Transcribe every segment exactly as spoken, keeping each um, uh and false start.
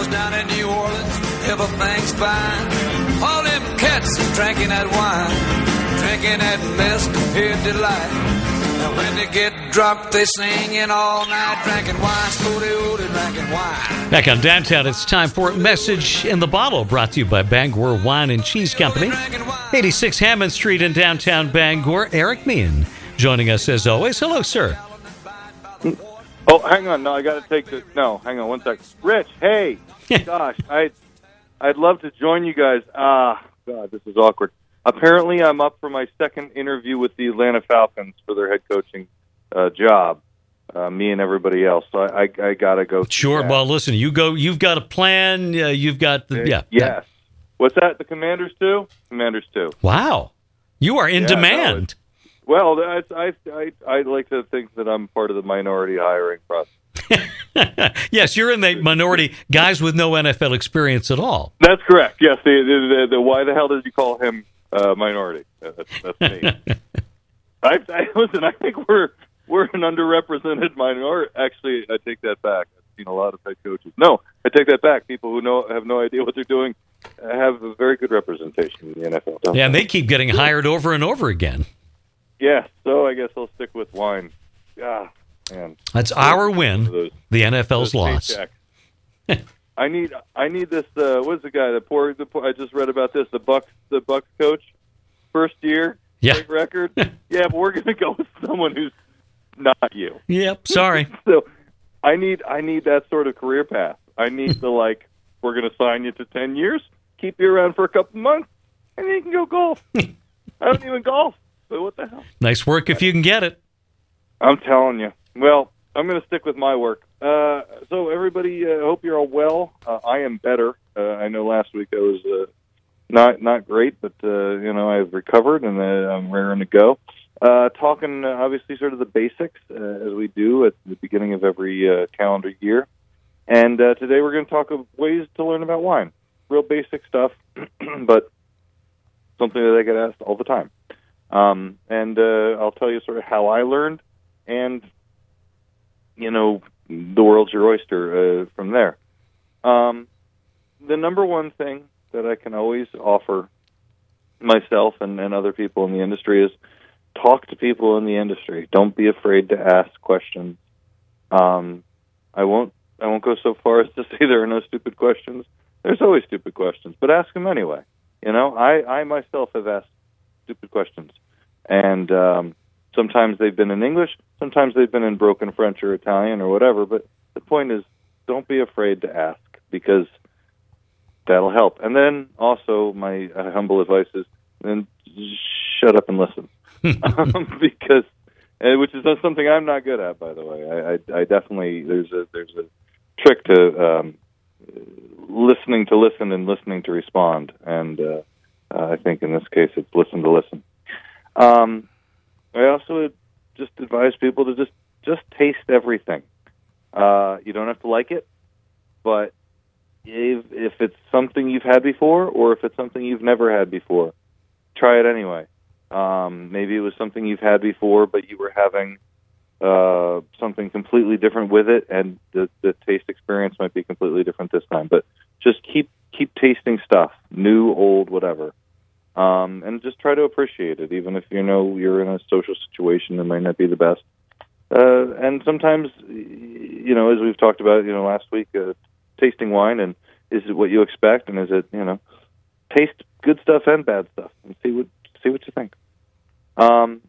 down in New Orleans, everything's fine. All them cats is drinking that wine, drinking that mess compared to life. And when they get drunk, they singing all night, drinking wine, spooty-ooty, drinking wine. Back on Downtown, it's time for Message in the Bottle, brought to you by Bangor Wine and Cheese Company. eighty-six Hammond Street in downtown Bangor. Eric Meehan joining us as always. Hello, sir. Oh, hang on. No, I got to take the... No, hang on one second. Rich, hey. Gosh, I'd, I'd love to join you guys. Ah, God, this is awkward. Apparently, I'm up for my second interview with the Atlanta Falcons for their head coaching uh, job. Uh, me and everybody else. So I, I, I got to go. Sure. Well, listen, you go. You've got a plan. Uh, you've got the... Yeah. Yes. What's that? The Commanders, too? Commanders, too. Wow. You are in yeah, demand. No, well, I, I, I, I like to think that I'm part of the minority hiring process. Yes, you're in the minority, guys with no N F L experience at all. That's correct. Yes. The, the, the, the why the hell did you call him uh, minority? That's, that's me. I, I listen. I think we're we're an underrepresented minority. Actually, I take that back. I've seen a lot of head coaches. No, I take that back. People who know have no idea what they're doing have a very good representation in the N F L. Yeah, and they keep getting hired over and over again. Yeah, so I guess I'll stick with wine. Ah, man. That's our win. Those, the N F L's loss. I need, I need this. Uh, what's the guy? The poor, the poor. I just read about this. The Bucks, the Bucks coach, first year, yeah, great record. Yeah, but we're gonna go with someone who's not you. Yep. Sorry. So, I need, I need that sort of career path. I need the like. We're gonna sign you to ten years, keep you around for a couple months, and then you can go golf. I don't even golf. So what the hell? Nice work if you can get it. I'm telling you. Well, I'm going to stick with my work. Uh, so everybody, I uh, hope you're all well. Uh, I am better. Uh, I know last week I was uh, not not great, but uh, you know I've recovered and uh, I'm raring to go. Uh, talking uh, obviously sort of the basics uh, as we do at the beginning of every uh, calendar year. And uh, today we're going to talk of ways to learn about wine. Real basic stuff, but something that I get asked all the time. Um, and uh, I'll tell you sort of how I learned, and, you know, the world's your oyster uh, from there. Um, the number one thing that I can always offer myself and, and other people in the industry is talk to people in the industry. Don't be afraid to ask questions. Um, I won't I won't go so far as to say there are no stupid questions. There's always stupid questions, but ask them anyway. You know, I, I myself have asked stupid questions. And um, sometimes they've been in English, sometimes they've been in broken French or Italian or whatever. But the point is, don't be afraid to ask, because that'll help. And then also, my uh, humble advice is, then shut up and listen. um, because, uh, which is something I'm not good at, by the way. I, I, I definitely, there's a, there's a trick to um, listening to listen and listening to respond. And uh, uh, I think in this case, it's listen to listen. Um, I also would just advise people to just, just taste everything. Uh, you don't have to like it, but if, if it's something you've had before, or if it's something you've never had before, try it anyway. Um, maybe it was something you've had before, but you were having uh, something completely different with it, and the, the taste experience might be completely different this time. But just keep keep tasting stuff, new, old, whatever. Um, and just try to appreciate it, even if you know you're in a social situation that might not be the best. Uh, and sometimes, you know, as we've talked about, you know, last week, uh, tasting wine, and is it what you expect, and is it, you know, taste good stuff and bad stuff, and see what see what you think. Um,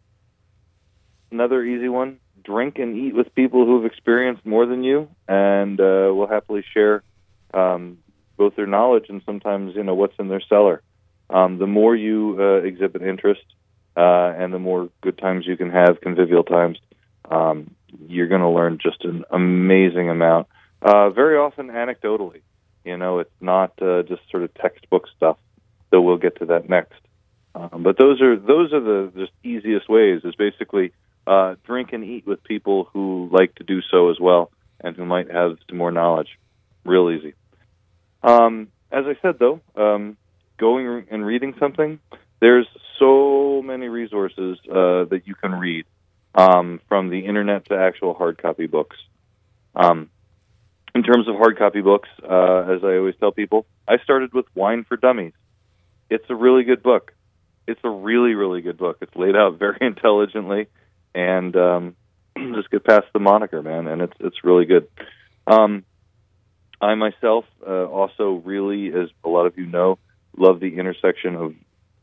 another easy one: drink and eat with people who have experienced more than you, and uh, will happily share um, both their knowledge and sometimes, you know, what's in their cellar. Um, the more you uh, exhibit interest, uh, and the more good times you can have, convivial times, um, you're going to learn just an amazing amount. Uh, very often anecdotally, you know, it's not uh, just sort of textbook stuff. So we'll get to that next. Um, but those are those are the just easiest ways. Is basically uh, drink and eat with people who like to do so as well, and who might have some more knowledge. Real easy. Um, as I said, though. Um, Going and reading something, there's so many resources uh, that you can read, um, from the internet to actual hard copy books. Um, in terms of hard copy books, uh, as I always tell people, I started with Wine for Dummies. It's a really good book. It's a really, really good book. It's laid out very intelligently, and um, just get past the moniker, man, and it's it's really good. Um, I myself uh, also really, as a lot of you know, love the intersection of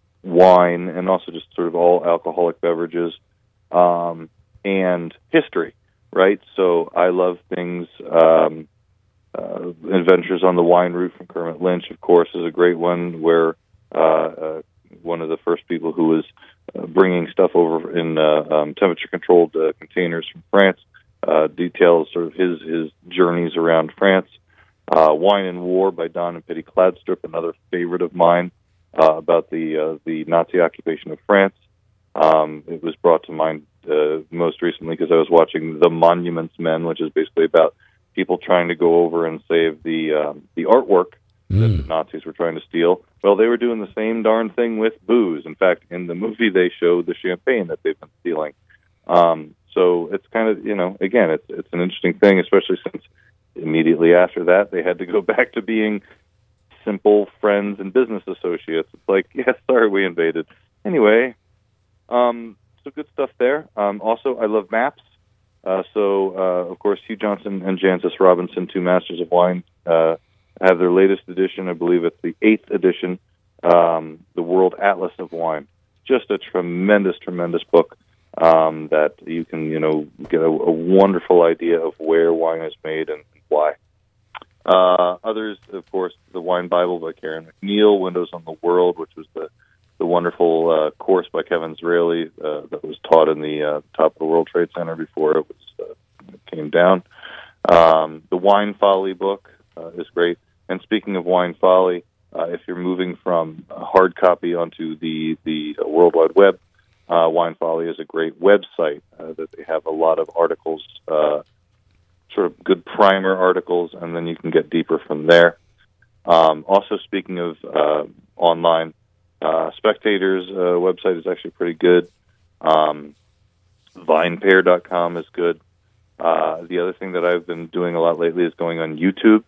wine and also just sort of all alcoholic beverages um, and history, right? So I love things, um, uh, Adventures on the Wine Route from Kermit Lynch, of course, is a great one where uh, uh, one of the first people who was uh, bringing stuff over in uh, um, temperature-controlled uh, containers from France uh, details sort of his, his journeys around France. Uh, Wine and War by Don and Pitty Kladstrup, another favorite of mine, uh, about the uh, the Nazi occupation of France. Um, it was brought to mind uh, most recently because I was watching The Monuments Men, which is basically about people trying to go over and save the um, the artwork mm. that the Nazis were trying to steal. Well, they were doing the same darn thing with booze. In fact, in the movie, they showed the champagne that they've been stealing. Um, so it's kind of, you know, again, it's it's an interesting thing, especially since immediately after that, they had to go back to being simple friends and business associates. It's like, yes, yeah, sorry, we invaded. Anyway, um, so good stuff there. Um, also, I love maps. Uh, so, uh, of course, Hugh Johnson and Jancis Robinson, two masters of wine, uh, have their latest edition. I believe it's the eighth edition, um, the World Atlas of Wine. Just a tremendous, tremendous book. Um, that you can, you know, get a, a wonderful idea of where wine is made and why. Uh, others, of course, the Wine Bible by Karen McNeil, Windows on the World, which was the, the wonderful uh, course by Kevin Zraly uh, that was taught in the uh, top of the World Trade Center before it was uh, it came down. Um, the Wine Folly book uh, is great. And speaking of Wine Folly, uh, if you're moving from a hard copy onto the, the uh, World Wide Web, Uh, Wine Folly is a great website uh, that they have a lot of articles, uh, sort of good primer articles, and then you can get deeper from there. Um, also, speaking of uh, online, uh, Spectator's uh, website is actually pretty good. Um, Vinepair dot com is good. Uh, the other thing that I've been doing a lot lately is going on YouTube.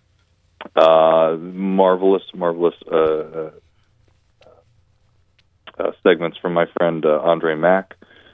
Uh, marvelous, marvelous uh, uh, Uh, segments from my friend uh, Andre Mack,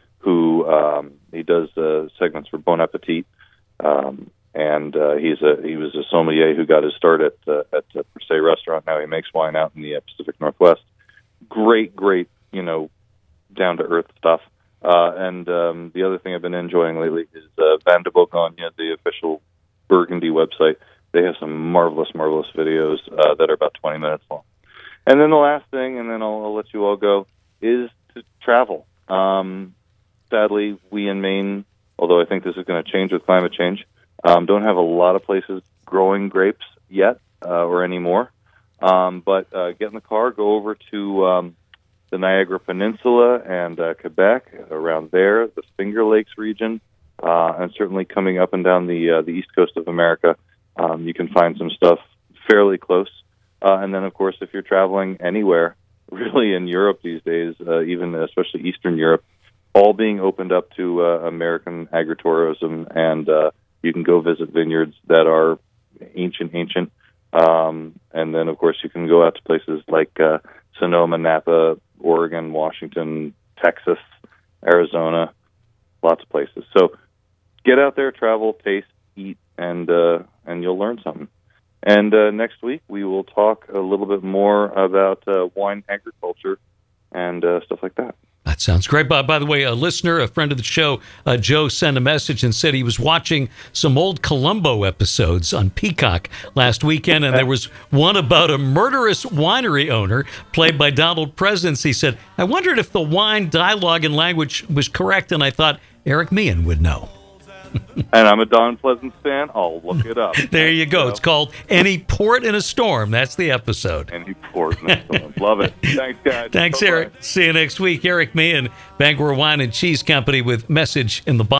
who um, he does uh, segments for Bon Appetit, um, and uh, he's a he was a sommelier who got his start at uh, at the Per Se restaurant. Now he makes wine out in the uh, Pacific Northwest. Great, great, you know, down to earth stuff. Uh, and um, the other thing I've been enjoying lately is uh, Van de Bourgogne, the official Burgundy website. They have some marvelous, marvelous videos uh, that are about twenty minutes long. And then the last thing, and then I'll, I'll let you all go, is to travel. Um, sadly, we in Maine, although I think this is going to change with climate change, um, don't have a lot of places growing grapes yet uh, or anymore. Um, but uh, get in the car, go over to um, the Niagara Peninsula and uh, Quebec, around there, the Finger Lakes region, uh, and certainly coming up and down the uh, the east coast of America, um, you can find some stuff fairly close. Uh, and then, of course, if you're traveling anywhere, really in Europe these days, uh, even especially Eastern Europe, all being opened up to uh, American agritourism, and uh, you can go visit vineyards that are ancient, ancient. Um, and then, of course, you can go out to places like uh, Sonoma, Napa, Oregon, Washington, Texas, Arizona, lots of places. So get out there, travel, taste, eat, and uh, and you'll learn something. And uh, next week, we will talk a little bit more about uh, wine agriculture and uh, stuff like that. That sounds great. By, by the way, a listener, a friend of the show, uh, Joe, sent a message and said he was watching some old Columbo episodes on Peacock last weekend, and there was one about a murderous winery owner played by Donald Pleasence. He said, I wondered if the wine dialogue and language was correct, and I thought Eric Meehan would know. And I'm a Don Pleasance fan. I'll look it up. There you go. So, it's called Any Port in a Storm. That's the episode. Any Port in a Storm. Love it. Thanks, guys. Thanks, Bye-bye. Eric. See you next week. Eric Meehan, Bangor Wine and Cheese Company with Message in the Bottle.